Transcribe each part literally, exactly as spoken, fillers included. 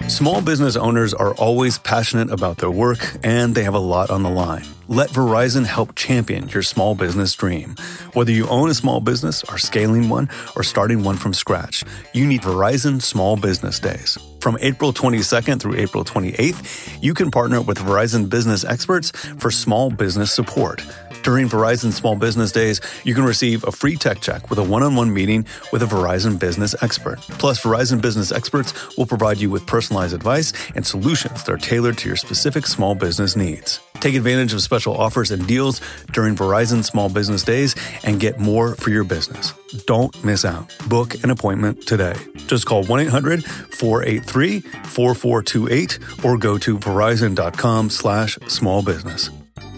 Small business owners are always passionate about their work, and they have a lot on the line. Let Verizon help champion your small business dream. Whether you own a small business, are scaling one, or starting one from scratch, you need Verizon Small Business Days. From April twenty-second through April twenty-eighth, you can partner with Verizon business experts for small business support. During Verizon Small Business Days, you can receive a free tech check with a one-on-one meeting with a Verizon business expert. Plus, Verizon business experts will provide you with personalized advice and solutions that are tailored to your specific small business needs. Take advantage of special offers and deals during Verizon Small Business Days and get more for your business. Don't miss out. Book an appointment today. Just call one eight hundred four eight three four four two eight or go to verizon.com slash small business.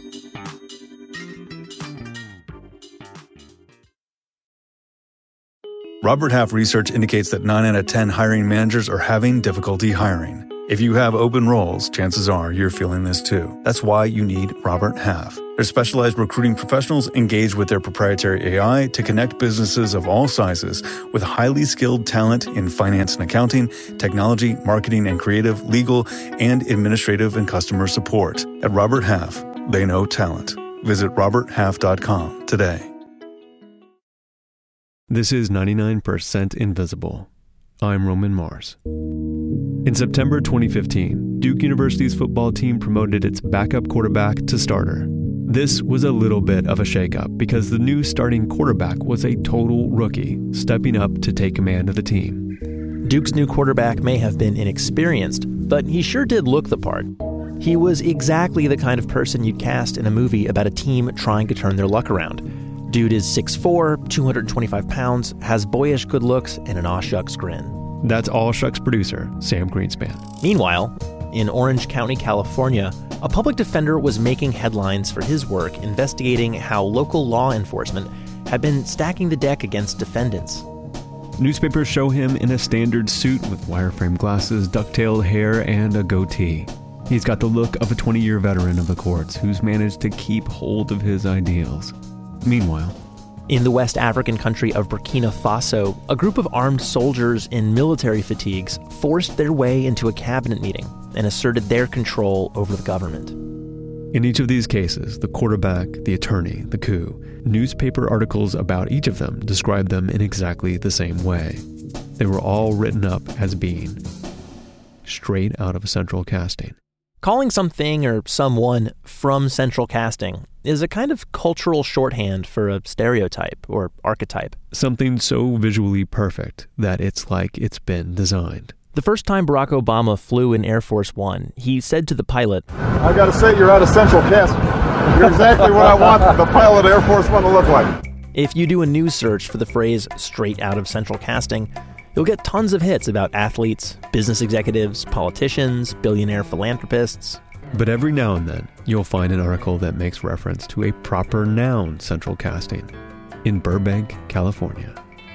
Robert Half research indicates that nine out of ten hiring managers are having difficulty hiring. If you have open roles, chances are you're feeling this too. That's why you need Robert Half. Their specialized recruiting professionals engage with their proprietary A I to connect businesses of all sizes with highly skilled talent in finance and accounting, technology, marketing and creative, legal, and administrative and customer support. At Robert Half, they know talent. Visit robert half dot com today. This is ninety-nine percent Invisible. I'm Roman Mars. In September twenty fifteen, Duke University's football team promoted its backup quarterback to starter. This was a little bit of a shakeup because the new starting quarterback was a total rookie, stepping up to take command of the team. Duke's new quarterback may have been inexperienced, but he sure did look the part. He was exactly the kind of person you'd cast in a movie about a team trying to turn their luck around. Dude is six foot four, two hundred twenty-five pounds, has boyish good looks, and an aw shucks grin. That's All Shucks producer, Sam Greenspan. Meanwhile, in Orange County, California, a public defender was making headlines for his work investigating how local law enforcement had been stacking the deck against defendants. Newspapers show him in a standard suit with wireframe glasses, duck-tailed hair, and a goatee. He's got the look of a twenty-year veteran of the courts who's managed to keep hold of his ideals. Meanwhile, in the West African country of Burkina Faso, a group of armed soldiers in military fatigues forced their way into a cabinet meeting and asserted their control over the government. In each of these cases, the quarterback, the attorney, the coup, newspaper articles about each of them describe them in exactly the same way. They were all written up as being straight out of Central Casting. Calling something or someone from Central Casting is a kind of cultural shorthand for a stereotype or archetype. Something so visually perfect that it's like it's been designed. The first time Barack Obama flew in Air Force One, he said to the pilot, "I gotta say, you're out of Central Casting. You're exactly what I want the pilot of Air Force One to look like." If you do a news search for the phrase straight out of Central Casting, you'll get tons of hits about athletes, business executives, politicians, billionaire philanthropists. But every now and then, you'll find an article that makes reference to a proper noun Central Casting in Burbank, California.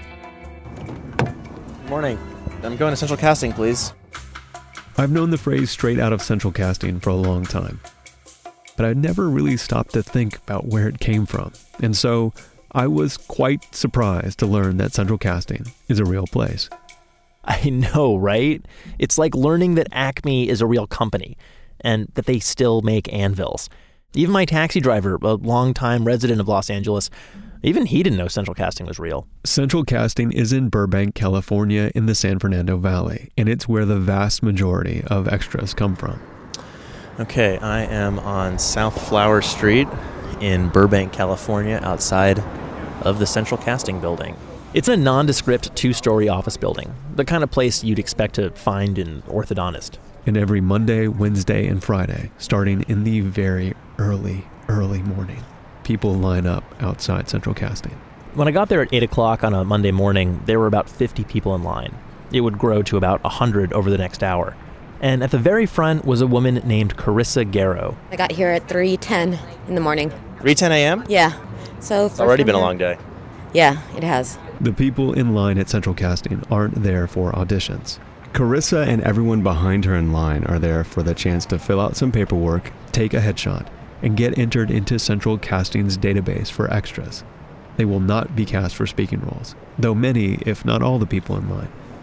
Good morning. I'm going to Central Casting, please. I've known the phrase straight out of Central Casting for a long time, but I'd never really stopped to think about where it came from. And so I was quite surprised to learn that Central Casting is a real place. I know, right? It's like learning that Acme is a real company and that they still make anvils. Even my taxi driver, a longtime resident of Los Angeles, even he didn't know Central Casting was real. Central Casting is in Burbank, California in the San Fernando Valley, and it's where the vast majority of extras come from. Okay, I am on South Flower Street in Burbank, California, outside of the Central Casting building. It's a nondescript two-story office building, the kind of place you'd expect to find an orthodontist. And every Monday, Wednesday, and Friday, starting in the very early, early morning, people line up outside Central Casting. When I got there at eight o'clock on a Monday morning, there were about fifty people in line. It would grow to about one hundred over the next hour. And at the very front was a woman named Carissa Garrow. I got here at three ten in the morning. three ten a.m.? Yeah. So It's already been a long day. Yeah, it has. The people in line at Central Casting aren't there for auditions. Carissa and everyone behind her in line are there for the chance to fill out some paperwork, take a headshot, and get entered into Central Casting's database for extras. They will not be cast for speaking roles, though many, if not all the people in line,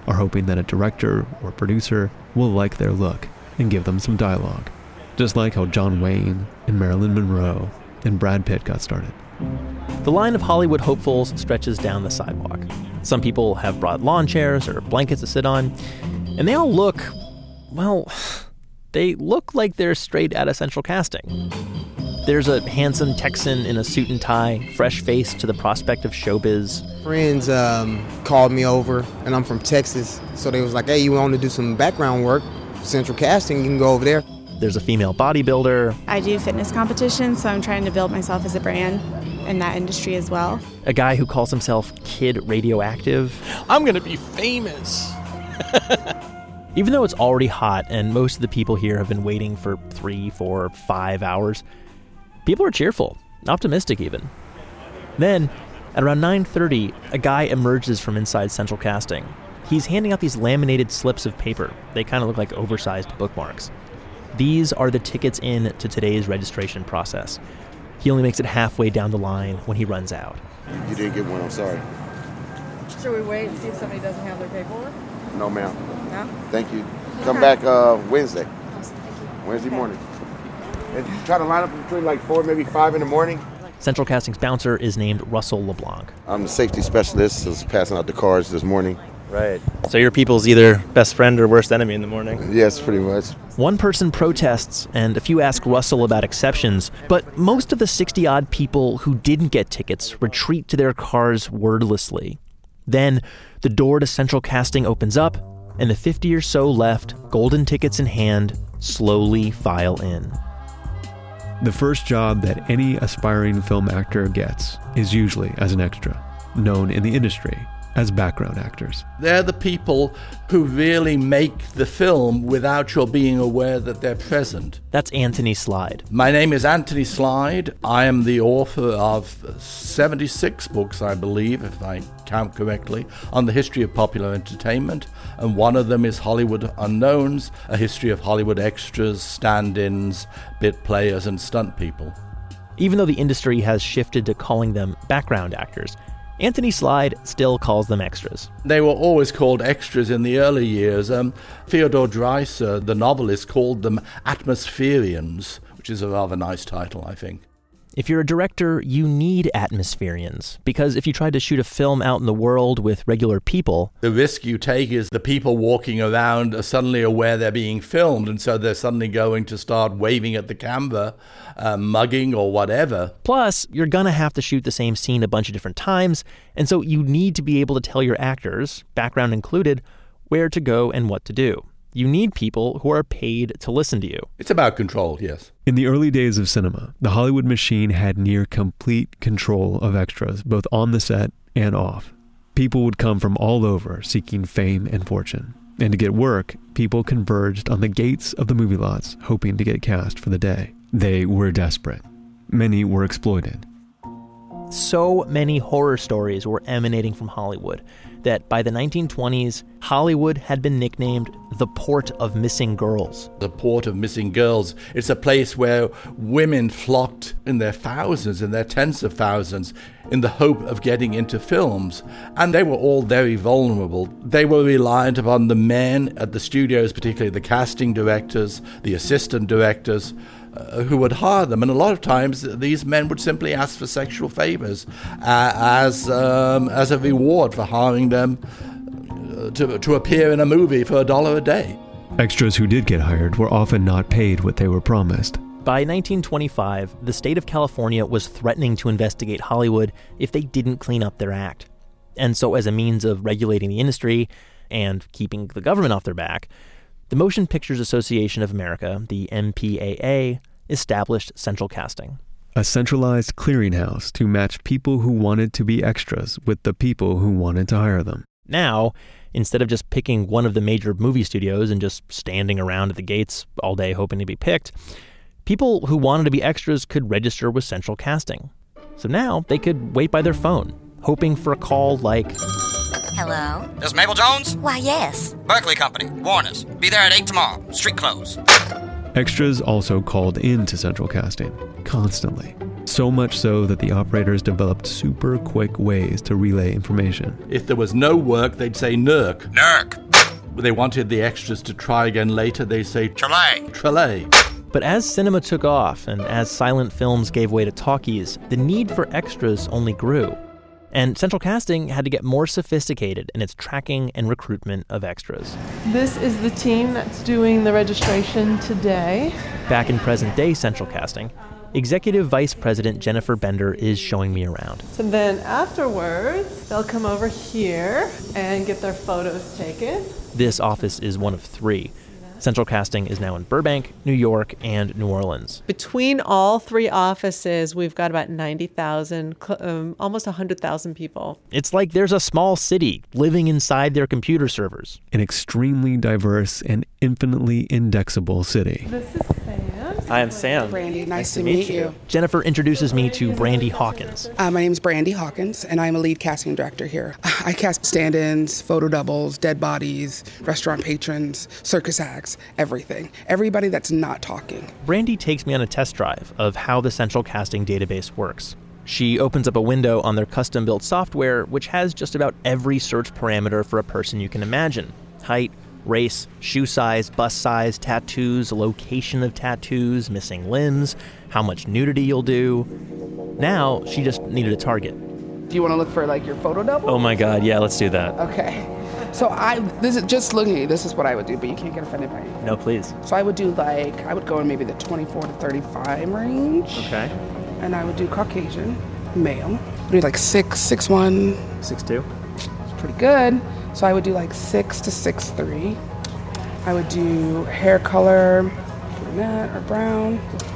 are hoping that a director or producer will like their look and give them some dialogue. Just like how John Wayne and Marilyn Monroe and Brad Pitt got started. The line of Hollywood hopefuls stretches down the sidewalk. Some people have brought lawn chairs or blankets to sit on, and they all look, well, they look like they're straight out of Central Casting. There's a handsome Texan in a suit and tie, fresh-faced to the prospect of showbiz. Friends um, called me over, and I'm from Texas, so they was like, hey, you want to do some background work, Central Casting, you can go over there. There's a female bodybuilder. I do fitness competitions, so I'm trying to build myself as a brand in that industry as well. A guy who calls himself Kid Radioactive. I'm going to be famous. Even though it's already hot and most of the people here have been waiting for three, four, five hours, people are cheerful, optimistic even. Then, at around nine thirty, a guy emerges from inside Central Casting. He's handing out these laminated slips of paper. They kind of look like oversized bookmarks. These are the tickets in to today's registration process. He only makes it halfway down the line when he runs out. You didn't get one, I'm sorry. Should we wait and see if somebody doesn't have their paperwork? No, ma'am. No? Thank you. Come back uh, Wednesday. Awesome, thank you. Wednesday Okay. morning. And try to line up between like four, maybe five in the morning. Central Casting's bouncer is named Russell LeBlanc. I'm the safety specialist. I was passing out the cards this morning. Right. So you're people's either best friend or worst enemy in the morning? Yes, pretty much. One person protests, and a few ask Russell about exceptions, but most of the sixty-odd people who didn't get tickets retreat to their cars wordlessly. Then, the door to Central Casting opens up, and the fifty or so left, golden tickets in hand, slowly file in. The first job that any aspiring film actor gets is usually as an extra, known in the industry as background actors. They're the people who really make the film without your being aware that they're present. That's Anthony Slide. My name is Anthony Slide. I am the author of seventy-six books, I believe, if I count correctly, on the history of popular entertainment. And one of them is Hollywood Unknowns, a history of Hollywood extras, stand-ins, bit players, and stunt people. Even though the industry has shifted to calling them background actors, Anthony Slide still calls them extras. They were always called extras in the early years. Um, Theodore Dreiser, the novelist, called them atmospherians, which is a rather nice title, I think. If you're a director, you need atmospherians, because if you tried to shoot a film out in the world with regular people, the risk you take is the people walking around are suddenly aware they're being filmed, and so they're suddenly going to start waving at the camera, uh, mugging or whatever. Plus, you're going to have to shoot the same scene a bunch of different times, and so you need to be able to tell your actors, background included, where to go and what to do. You need people who are paid to listen to you. It's about control, yes. In the early days of cinema, the Hollywood machine had near complete control of extras, both on the set and off. People would come from all over seeking fame and fortune. And to get work, people converged on the gates of the movie lots, hoping to get cast for the day. They were desperate. Many were exploited. So many horror stories were emanating from Hollywood that by the nineteen twenties, Hollywood had been nicknamed the Port of Missing Girls. The Port of Missing Girls. It's a place where women flocked in their thousands, in their tens of thousands, in the hope of getting into films. And they were all very vulnerable. They were reliant upon the men at the studios, particularly the casting directors, the assistant directors, Uh, who would hire them, and a lot of times these men would simply ask for sexual favors uh, as um, as a reward for hiring them uh, to to appear in a movie for a dollar a day. Extras who did get hired were often not paid what they were promised. By nineteen twenty-five, the state of California was threatening to investigate Hollywood if they didn't clean up their act. And so as a means of regulating the industry and keeping the government off their back, the Motion Pictures Association of America, the M P A A, established Central Casting. A centralized clearinghouse to match people who wanted to be extras with the people who wanted to hire them. Now, instead of just picking one of the major movie studios and just standing around at the gates all day hoping to be picked, people who wanted to be extras could register with Central Casting. So now they could wait by their phone, hoping for a call like, Hello? This is Mabel Jones? Why, yes. Berkeley Company, Warners. Be there at eight tomorrow. Street close. Extras also called in to Central Casting, constantly. So much so that the operators developed super quick ways to relay information. If there was no work, they'd say Nurk. Nurk. They wanted the extras to try again later, they say Trelay. Trelay. But as cinema took off and as silent films gave way to talkies, the need for extras only grew. And Central Casting had to get more sophisticated in its tracking and recruitment of extras. This is the team that's doing the registration today. Back in present-day Central Casting, Executive Vice President Jennifer Bender is showing me around. So then afterwards, they'll come over here and get their photos taken. This office is one of three. Central Casting is now in Burbank, New York, and New Orleans. Between all three offices, we've got about ninety thousand, um, almost one hundred thousand people. It's like there's a small city living inside their computer servers. An extremely diverse and infinitely indexable city. This is Sam. Hi, I'm Sam. Brandy, nice, nice to, to meet, meet you. you. Jennifer introduces me to Brandy Hawkins. Uh, my name is Brandy Hawkins, and I'm a lead casting director here. I cast stand-ins, photo doubles, dead bodies, restaurant patrons, circus acts, everything. Everybody that's not talking. Brandy takes me on a test drive of how the Central Casting database works. She opens up a window on their custom-built software, which has just about every search parameter for a person you can imagine. Height, race, shoe size, bust size, tattoos, location of tattoos, missing limbs, how much nudity you'll do. Now, she just needed a target. Do you want to look for, like, your photo double? Oh my god, yeah, let's do that. Okay. So I, this is just looking at you, this is what I would do, but you can't get offended by it. No, please. So I would do, like, I would go in maybe the twenty-four to thirty-five range. Okay. And I would do Caucasian, male. Maybe like six, six one. Six two. It's pretty good. So I would do like six to six three. I would do hair color, brunette or brown.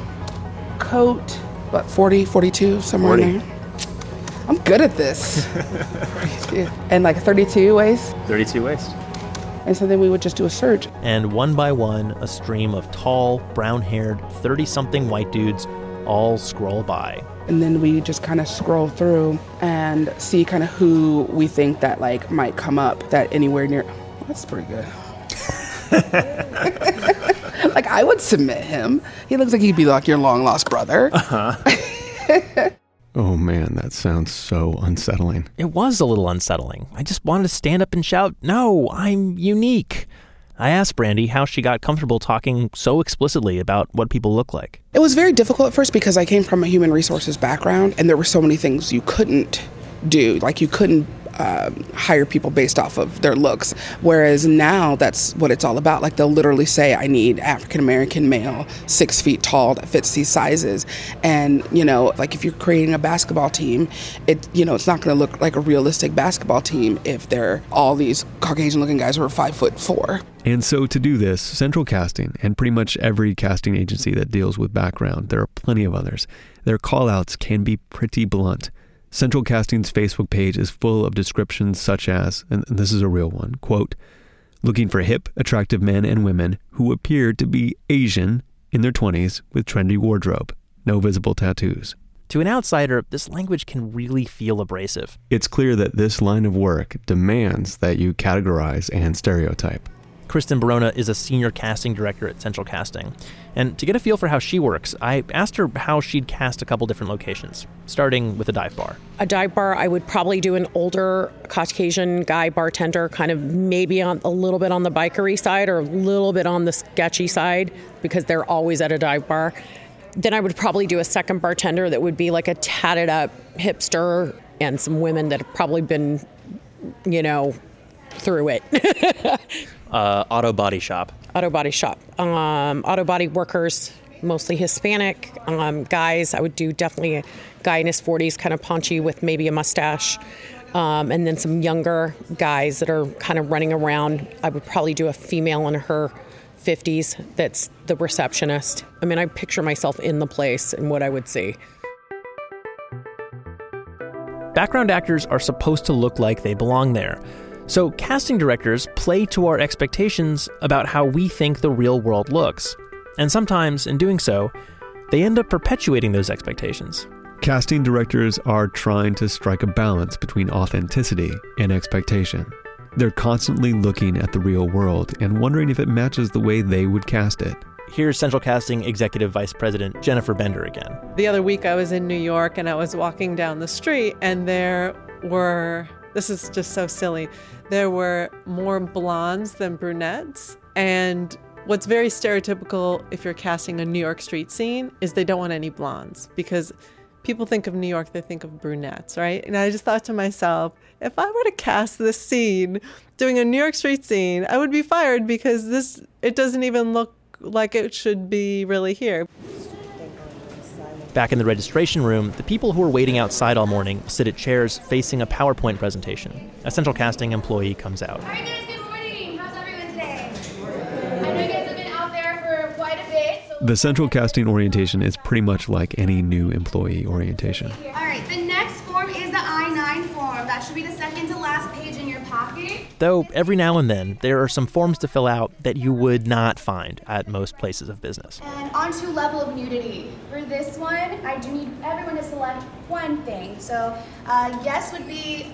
Coat, what, forty, forty-two, somewhere in there. I'm good at this. And like thirty-two waist. thirty-two waist. And so then we would just do a search. And one by one, a stream of tall, brown-haired, thirty-something white dudes all scroll by. And then we just kind of scroll through and see kind of who we think that like might come up that anywhere near. Oh, that's pretty good. Like I would submit him. He looks like he'd be like your long lost brother. Uh-huh. Oh man, that sounds so unsettling. It was a little unsettling. I just wanted to stand up and shout, "No, I'm unique." I asked Brandy how she got comfortable talking so explicitly about what people look like. It was very difficult at first because I came from a human resources background and there were so many things you couldn't do. Like you couldn't um, hire people based off of their looks. Whereas now that's what it's all about. Like they'll literally say, I need African-American male, six feet tall that fits these sizes. And, you know, like if you're creating a basketball team, it, you know, it's not going to look like a realistic basketball team if they're all these Caucasian looking guys who are five foot four. And so to do this, Central Casting, and pretty much every casting agency that deals with background, there are plenty of others, their call-outs can be pretty blunt. Central Casting's Facebook page is full of descriptions such as, and this is a real one, quote, looking for hip, attractive men and women who appear to be Asian in their twenties with trendy wardrobe, no visible tattoos. To an outsider, this language can really feel abrasive. It's clear that this line of work demands that you categorize and stereotype. Kristen Barona is a senior casting director at Central Casting. And to get a feel for how she works, I asked her how she'd cast a couple different locations, starting with a dive bar. A dive bar, I would probably do an older Caucasian guy bartender, kind of maybe on a little bit on the bikery side or a little bit on the sketchy side because they're always at a dive bar. Then I would probably do a second bartender that would be like a tatted up hipster and some women that have probably been, you know, through it. uh, auto body shop. Auto body shop. Um, auto body workers, mostly Hispanic. Um, guys, I would do definitely a guy in his forties, kind of paunchy with maybe a mustache. Um, and then some younger guys that are kind of running around. I would probably do a female in her fifties that's the receptionist. I mean, I picture myself in the place and what I would see. Background actors are supposed to look like they belong there. So casting directors play to our expectations about how we think the real world looks. And sometimes, in doing so, they end up perpetuating those expectations. Casting directors are trying to strike a balance between authenticity and expectation. They're constantly looking at the real world and wondering if it matches the way they would cast it. Here's Central Casting Executive Vice President Jennifer Bender again. The other week I was in New York and I was walking down the street and there were, this is just so silly, there were more blondes than brunettes. And what's very stereotypical if you're casting a New York street scene is they don't want any blondes because people think of New York, they think of brunettes, right? And I just thought to myself, if I were to cast this scene, doing a New York street scene, I would be fired because this, it doesn't even look like it should be really here. Back in the registration room, the people who were waiting outside all morning sit at chairs facing a PowerPoint presentation. A Central Casting employee comes out. All right, guys, good morning. How's everyone today? I know you guys have been out there for quite a bit. So The Central Casting orientation is pretty much like any new employee orientation. all right, the next form is the I nine form. That should be the second to last page in your packet. Though every now and then, there are some forms to fill out that you would not find at most places of business. And on to level of nudity. For this one, I do need everyone to select one thing. So uh, yes would be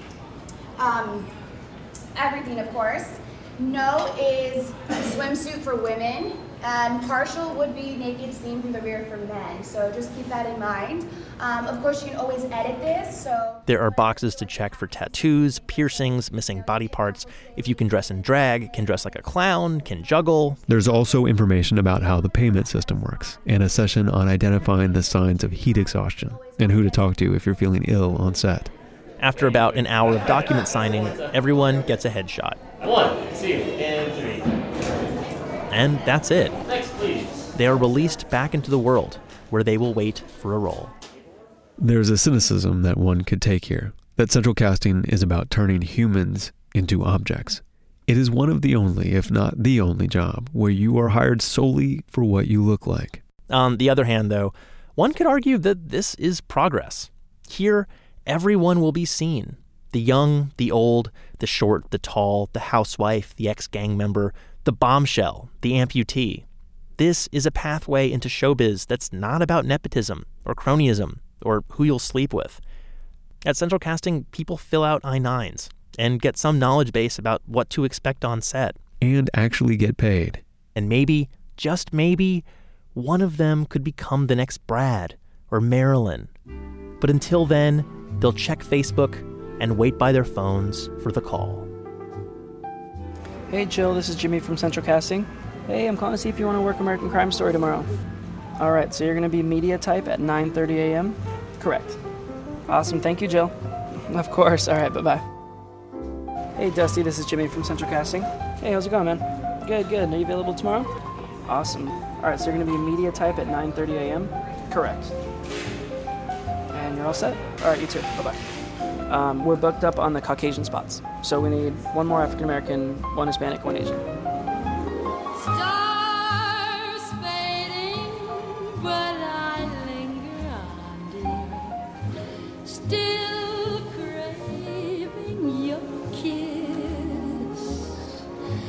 um, everything, of course. No is swimsuit for women. And partial would be naked seen from the rear for men. So just keep that in mind. Um, of course, you can always edit this. So There are boxes to check for tattoos, piercings, missing body parts. If you can dress in drag, can dress like a clown, can juggle. There's also information about how the payment system works, and a session on identifying the signs of heat exhaustion, and who to talk to if you're feeling ill on set. After about an hour of document signing, everyone gets a headshot. One, two, and three. And that's it. Next, please. They are released back into the world, where they will wait for a role. There's a cynicism that one could take here, that Central Casting is about turning humans into objects. It is one of the only, if not the only job, where you are hired solely for what you look like. On the other hand, though, one could argue that this is progress. Here, everyone will be seen. The young, the old, the short, the tall, the housewife, the ex-gang member, the bombshell, the amputee. This is a pathway into showbiz that's not about nepotism or cronyism or who you'll sleep with. At Central Casting, people fill out I nines and get some knowledge base about what to expect on set. And actually get paid. And maybe, just maybe, one of them could become the next Brad or Marilyn. But until then, they'll check Facebook and wait by their phones for the call. Hey Jill, this is Jimmy from Central Casting. Hey, I'm calling to see if you want to work American Crime Story tomorrow. Alright, so you're going to be media type at nine thirty a.m.? Correct. Awesome, thank you Jill. Of course, alright, bye-bye. Hey Dusty, this is Jimmy from Central Casting. Hey, how's it going, man? Good, good. Are you available tomorrow? Awesome. Alright, so you're going to be media type at nine thirty a.m.? Correct. And you're all set? Alright, you too. Bye-bye. Um, we're booked up on the Caucasian spots. So we need one more African American, one Hispanic, one Asian. Stars fading, but I linger on, dear. Still craving your kiss.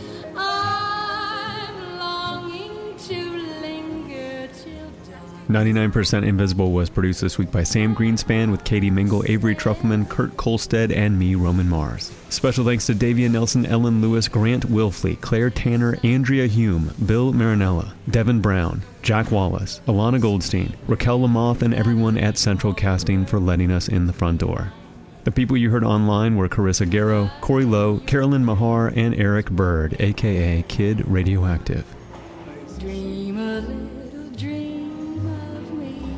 I'm longing to linger till dawn. ninety-nine percent Invisible was produced this week by Sam Greenspan with Katie Mingle, Avery Truffman, Kurt Kolstead, and me, Roman Mars. Special thanks to Davia Nelson, Ellen Lewis, Grant Wilfley, Claire Tanner, Andrea Hume, Bill Marinella, Devin Brown, Jack Wallace, Alana Goldstein, Raquel Lamoth, and everyone at Central Casting for letting us in the front door. The people you heard online were Carissa Garrow, Corey Lowe, Carolyn Mahar, and Eric Bird, aka Kid Radioactive. Dream a little dream of me.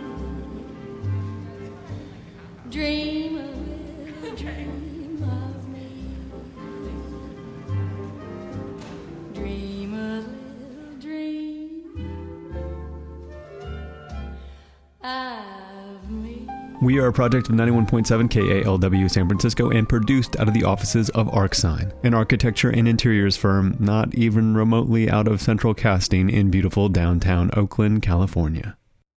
Dream a little dream of me. Dream a little dream of me. We are a project of ninety-one point seven K A L W San Francisco and produced out of the offices of ArcSign, an architecture and interiors firm not even remotely out of Central Casting in beautiful downtown Oakland, California.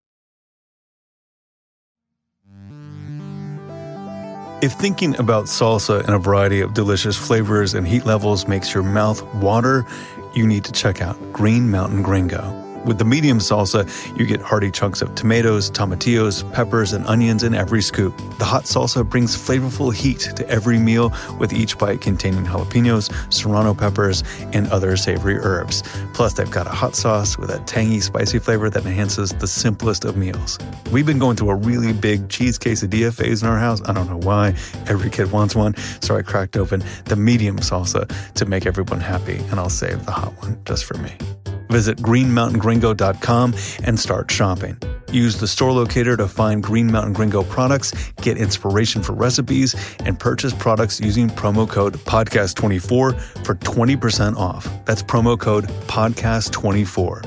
If thinking about salsa and a variety of delicious flavors and heat levels makes your mouth water, you need to check out Green Mountain Gringo. With the medium salsa, you get hearty chunks of tomatoes, tomatillos, peppers, and onions in every scoop. The hot salsa brings flavorful heat to every meal, with each bite containing jalapenos, serrano peppers, and other savory herbs. Plus, they've got a hot sauce with a tangy, spicy flavor that enhances the simplest of meals. We've been going through a really big cheese quesadilla phase in our house. I don't know why. Every kid wants one, so I cracked open the medium salsa to make everyone happy, and I'll save the hot one just for me. Visit green mountain gringo dot com and start shopping. Use the store locator to find Green Mountain Gringo products, get inspiration for recipes, and purchase products using promo code podcast twenty-four for twenty percent off. That's promo code podcast twenty-four.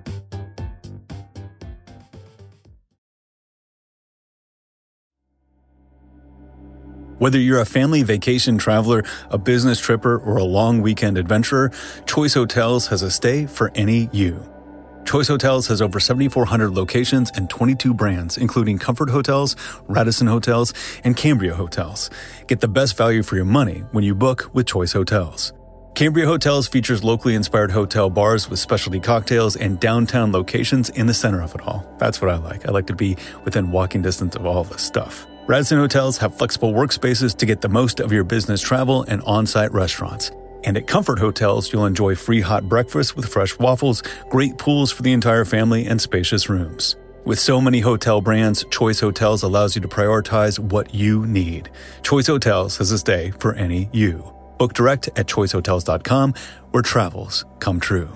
Whether you're a family vacation traveler, a business tripper, or a long weekend adventurer, Choice Hotels has a stay for any you. Choice Hotels has over seventy-four hundred locations and twenty-two brands, including Comfort Hotels, Radisson Hotels, and Cambria Hotels. Get the best value for your money when you book with Choice Hotels. Cambria Hotels features locally inspired hotel bars with specialty cocktails and downtown locations in the center of it all. That's what I like. I like to be within walking distance of all this stuff. Radisson Hotels have flexible workspaces to get the most of your business travel and on-site restaurants. And at Comfort Hotels, you'll enjoy free hot breakfast with fresh waffles, great pools for the entire family, and spacious rooms. With so many hotel brands, Choice Hotels allows you to prioritize what you need. Choice Hotels has a stay for any you. Book direct at choice hotels dot com, where travels come true.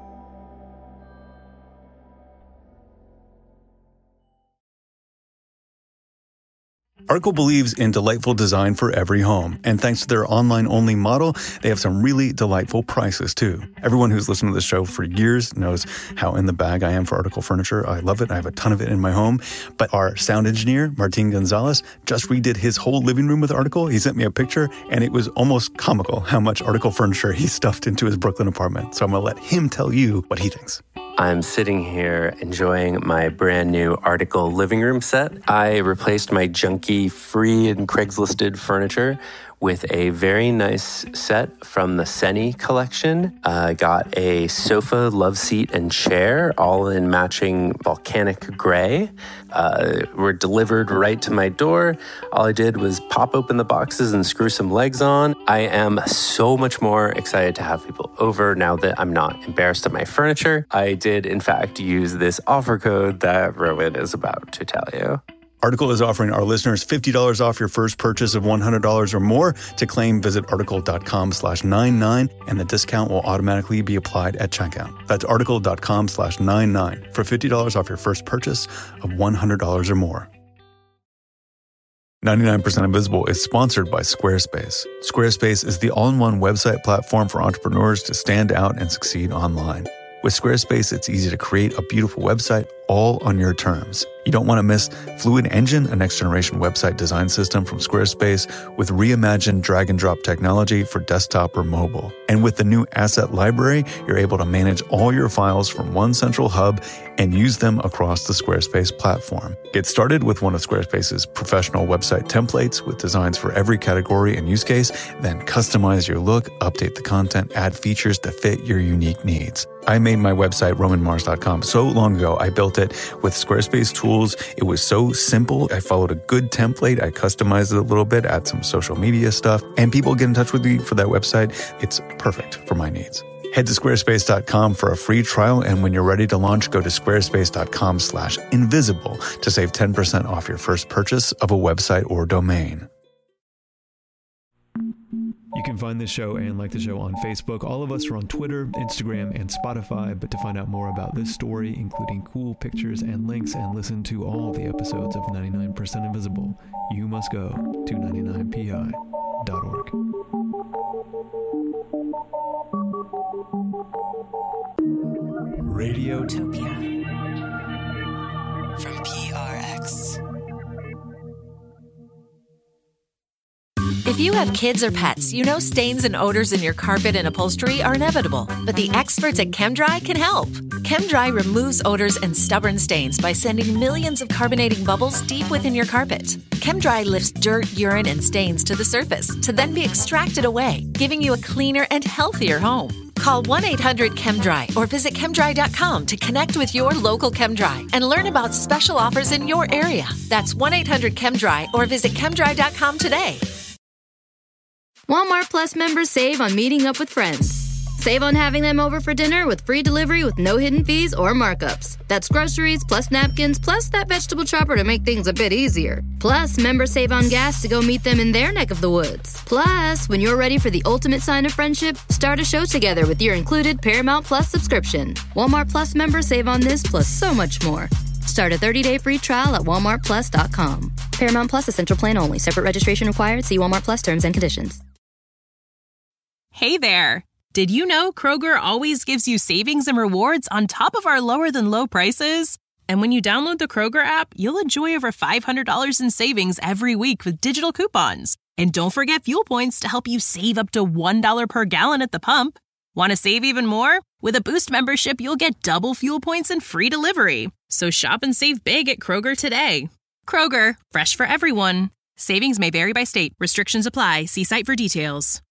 Article believes in delightful design for every home, and thanks to their online-only model, they have some really delightful prices, too. Everyone who's listened to this show for years knows how in the bag I am for Article furniture. I love it. I have a ton of it in my home. But our sound engineer, Martin Gonzalez, just redid his whole living room with Article. He sent me a picture, and it was almost comical how much Article furniture he stuffed into his Brooklyn apartment. So I'm going to let him tell you what he thinks. I'm sitting here enjoying my brand new Article living room set. I replaced my junky free and Craigslisted furniture with a very nice set from the Seni collection. I uh, got a sofa, love seat, and chair, all in matching volcanic gray. Uh, were delivered right to my door. All I did was pop open the boxes and screw some legs on. I am so much more excited to have people over now that I'm not embarrassed of my furniture. I did, in fact, use this offer code that Rowan is about to tell you. Article is offering our listeners fifty dollars off your first purchase of one hundred dollars or more. To claim, visit article.com slash 99, and the discount will automatically be applied at checkout. That's article.com slash 99 for fifty dollars off your first purchase of one hundred dollars or more. ninety-nine percent Invisible is sponsored by Squarespace. Squarespace is the all-in-one website platform for entrepreneurs to stand out and succeed online. With Squarespace, it's easy to create a beautiful website all on your terms. You don't want to miss Fluid Engine, a next-generation website design system from Squarespace with reimagined drag-and-drop technology for desktop or mobile. And with the new Asset Library, you're able to manage all your files from one central hub and use them across the Squarespace platform. Get started with one of Squarespace's professional website templates with designs for every category and use case, then customize your look, update the content, add features to fit your unique needs. I made my website, roman mars dot com, so long ago. I built it with Squarespace tools. It was so simple. I followed a good template. I customized it a little bit, add some social media stuff, and people get in touch with me for that website. It's perfect for my needs. Head to squarespace dot com for a free trial, and when you're ready to launch, go to squarespace.com slash invisible to save ten percent off your first purchase of a website or domain. You can find this show and like the show on Facebook. All of us are on Twitter, Instagram, and Spotify. But to find out more about this story, including cool pictures and links, and listen to all the episodes of ninety-nine percent Invisible, you must go to ninety-nine p i dot org. Radiotopia from P R X. If you have kids or pets, you know stains and odors in your carpet and upholstery are inevitable, but the experts at ChemDry can help. ChemDry removes odors and stubborn stains by sending millions of carbonating bubbles deep within your carpet. ChemDry lifts dirt, urine, and stains to the surface to then be extracted away, giving you a cleaner and healthier home. Call one eight hundred ChemDry or visit chemdry dot com to connect with your local ChemDry and learn about special offers in your area. That's one eight hundred ChemDry or visit chemdry dot com today. Walmart Plus members save on meeting up with friends. Save on having them over for dinner with free delivery with no hidden fees or markups. That's groceries, plus napkins, plus that vegetable chopper to make things a bit easier. Plus, members save on gas to go meet them in their neck of the woods. Plus, when you're ready for the ultimate sign of friendship, start a show together with your included Paramount Plus subscription. Walmart Plus members save on this plus so much more. Start a thirty-day free trial at walmart plus dot com. Paramount Plus Essential Plan only. Separate registration required. See Walmart Plus terms and conditions. Hey there. Did you know Kroger always gives you savings and rewards on top of our lower than low prices? And when you download the Kroger app, you'll enjoy over five hundred dollars in savings every week with digital coupons. And don't forget fuel points to help you save up to one dollar per gallon at the pump. Want to save even more? With a Boost membership, you'll get double fuel points and free delivery. So shop and save big at Kroger today. Kroger, fresh for everyone. Savings may vary by state. Restrictions apply. See site for details.